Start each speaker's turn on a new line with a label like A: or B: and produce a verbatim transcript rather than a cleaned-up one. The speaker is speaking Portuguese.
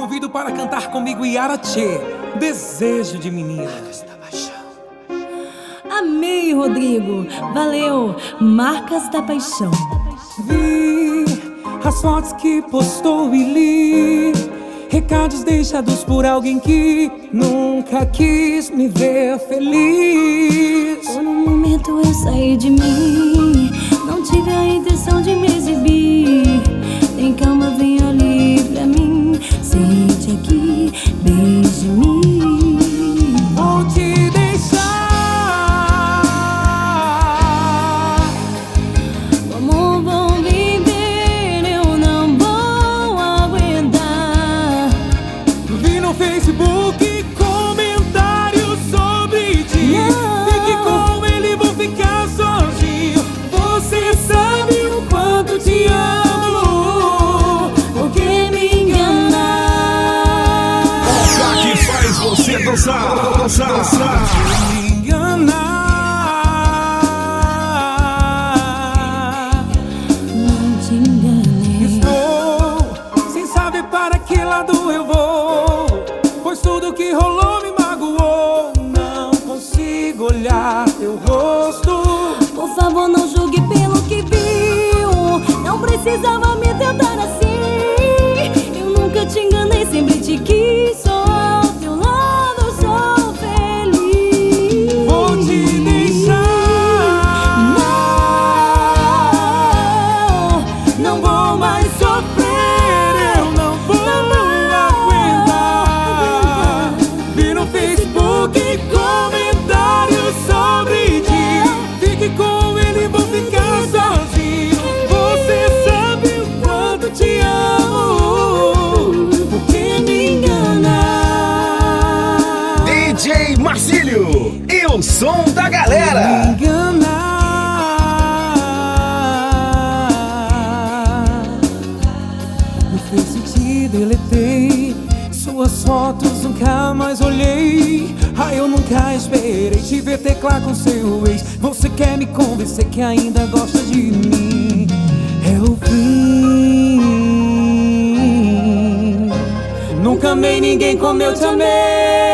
A: convido para cantar comigo Yara Tchê, Desejo de Menina.
B: Amei, Rodrigo. Valeu. Marcas da Paixão.
A: Vi as fotos que postou e li, recados deixados por alguém que nunca quis me ver feliz.
B: Por um momento eu saí de mim, não tive a intenção de me exibir. Tem calma, vem ali pra mim, sente aqui, beije-me.
A: Vou te deixar,
B: Como vou viver, eu não vou aguentar.
A: vi no Facebook comentários sobre ti.
B: Não.
A: Fique com ele, vou ficar sozinho. Você sabe o quanto te amo, por que me enganar?
C: Toca que faz você dançar, dançar, dançar.
A: Me enganar.
B: Não te enganei.
A: Estou sem saber para que lado eu vou, pois tudo que rolou me magoou. Não consigo olhar teu rosto.
B: Por favor, não julgue pelo que viu. Não precisava me tentar assim. Eu nunca te enganei, sempre te quis. Só ao teu lado sou feliz.
A: Vou te deixar.
B: Não, não vou mais sofrer.
A: Eu não vou aguentar. Vi no Facebook comentários sobre ti. Fique com ele, vou ficar sozinho. Você sabe o quanto te amo, por que me enganar?
C: D J Marcílio e o som da
A: Me
C: galera.
A: enganar. No Face te deletei, suas fotos nunca mais olhei. Ah, eu nunca esperei te ver teclar com seu ex. Você quer me convencer que ainda gosta de mim? É o fim. Nunca amei ninguém como eu te amei.